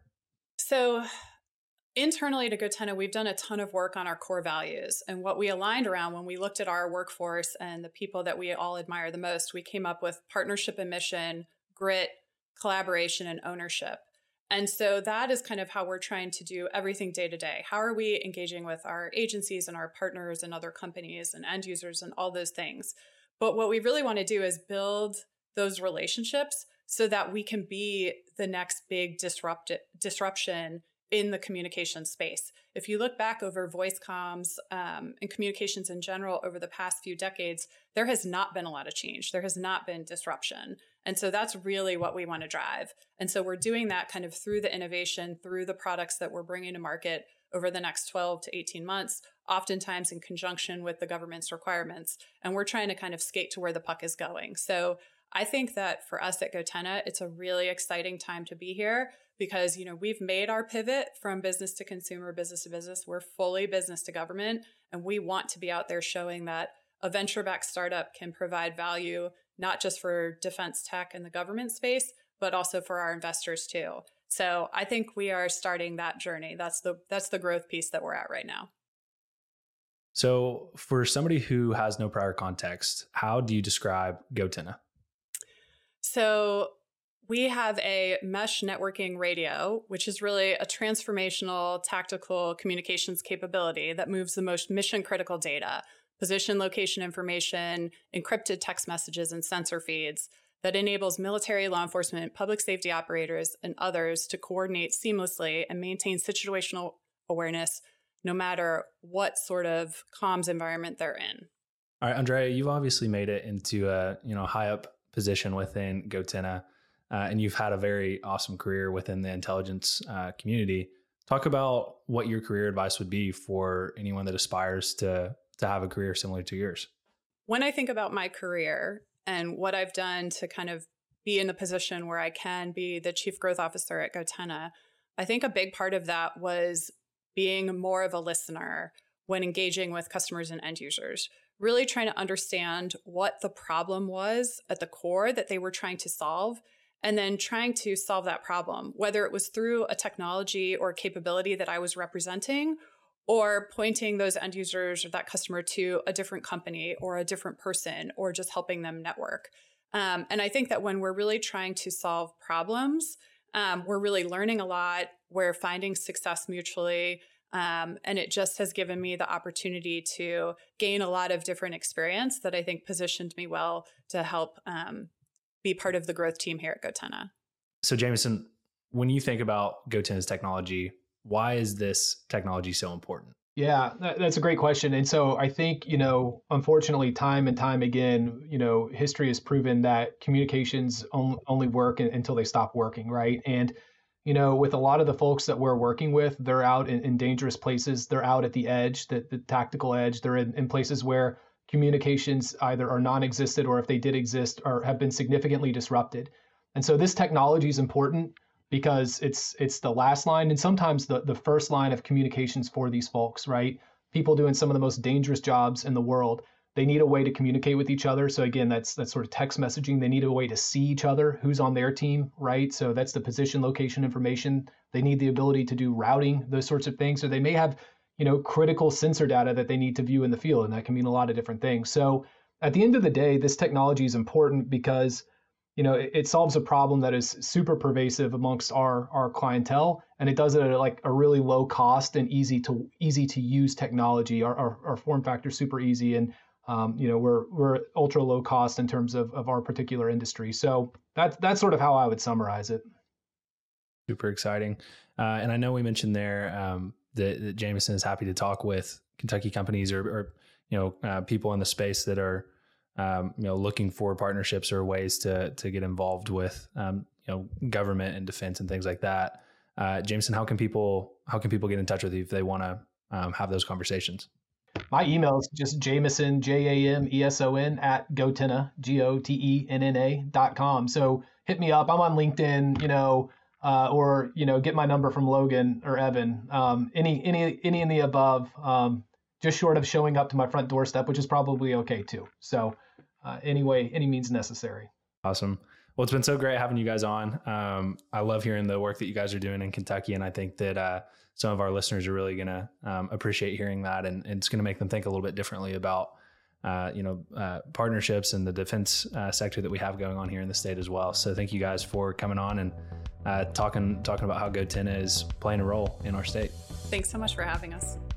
So internally to Gotenna, we've done a ton of work on our core values, and what we aligned around when we looked at our workforce and the people that we all admire the most. We came up with partnership and mission, grit, collaboration, and ownership. And so that is kind of how we're trying to do everything day to day. How are we engaging with our agencies and our partners and other companies and end users and all those things? But what we really want to do is build those relationships so that we can be the next big disrupt disruption in the communication space. If you look back over voice comms um, and communications in general over the past few decades, there has not been a lot of change. There has not been disruption. And so that's really what we want to drive. And so we're doing that kind of through the innovation, through the products that we're bringing to market over the next twelve to eighteen months, oftentimes in conjunction with the government's requirements. And we're trying to kind of skate to where the puck is going. So I think that for us at Gotenna, it's a really exciting time to be here because, you know, we've made our pivot from business to consumer, business to business. We're fully business to government, and we want to be out there showing that a venture-backed startup can provide value, not just for defense tech and the government space, but also for our investors too. So I think we are starting that journey. That's the that's the growth piece that we're at right now. So for somebody who has no prior context, how do you describe Gotenna? So we have a mesh networking radio, which is really a transformational tactical communications capability that moves the most mission critical data, position location information, encrypted text messages, and sensor feeds that enables military, law enforcement, public safety operators, and others to coordinate seamlessly and maintain situational awareness no matter what sort of comms environment they're in. All right, Andrea, you've obviously made it into a you know high up position within Gotenna, uh, and you've had a very awesome career within the intelligence uh, community. Talk about what your career advice would be for anyone that aspires to to have a career similar to yours. When I think about my career and what I've done to kind of be in the position where I can be the chief growth officer at Gotenna, I think a big part of that was being more of a listener when engaging with customers and end users, really trying to understand what the problem was at the core that they were trying to solve, and then trying to solve that problem, whether it was through a technology or capability that I was representing, or pointing those end users or that customer to a different company or a different person, or just helping them network. Um, and I think that when we're really trying to solve problems, um, we're really learning a lot. We're finding success mutually. Um, and it just has given me the opportunity to gain a lot of different experience that I think positioned me well to help um, be part of the growth team here at Gotenna. So Jameson, when you think about Gotenna's technology, why is this technology so important? Yeah, that, that's a great question. And so I think, you know, unfortunately, time and time again, you know, history has proven that communications on, only work in, until they stop working, right? And, you know, with a lot of the folks that we're working with, they're out in, in dangerous places. They're out at the edge, the, the tactical edge. They're in, in places where communications either are non-existent, or if they did exist, or have been significantly disrupted. And so this technology is important because it's it's the last line and sometimes the, the first line of communications for these folks, right? People doing some of the most dangerous jobs in the world. They need a way to communicate with each other. So again, that's that's sort of text messaging. They need a way to see each other, who's on their team, right? So that's the position, location information. They need the ability to do routing, those sorts of things. So they may have, you know, critical sensor data that they need to view in the field, and that can mean a lot of different things. So at the end of the day, this technology is important because, you know, it, it solves a problem that is super pervasive amongst our our clientele, and it does it at like a really low cost and easy to easy to use technology. Our our, our form factor is super easy, and um, you know, we're we're ultra low cost in terms of of our particular industry. So that's that's sort of how I would summarize it. Super exciting, uh, and I know we mentioned there um, that, that Jameson is happy to talk with Kentucky companies or, or you know uh, people in the space that are Um, you know, looking for partnerships or ways to to get involved with, um, you know, government and defense and things like that. Uh, Jameson, how can people how can people get in touch with you if they want to um, have those conversations? My email is just Jameson, J A M E S O N at Gotenna, G O T E N N A dot com. So hit me up. I'm on LinkedIn, you know, uh, or you know, get my number from Logan or Evan. Um, any any any in the above. Um, just short of showing up to my front doorstep, which is probably okay too. So uh, anyway, any means necessary. Awesome. Well, it's been so great having you guys on. Um, I love hearing the work that you guys are doing in Kentucky. And I think that uh, some of our listeners are really going to um, appreciate hearing that. And, and it's going to make them think a little bit differently about, uh, you know, uh, partnerships and the defense uh, sector that we have going on here in the state as well. So thank you guys for coming on and uh, talking, talking about how Gotenna is playing a role in our state. Thanks so much for having us.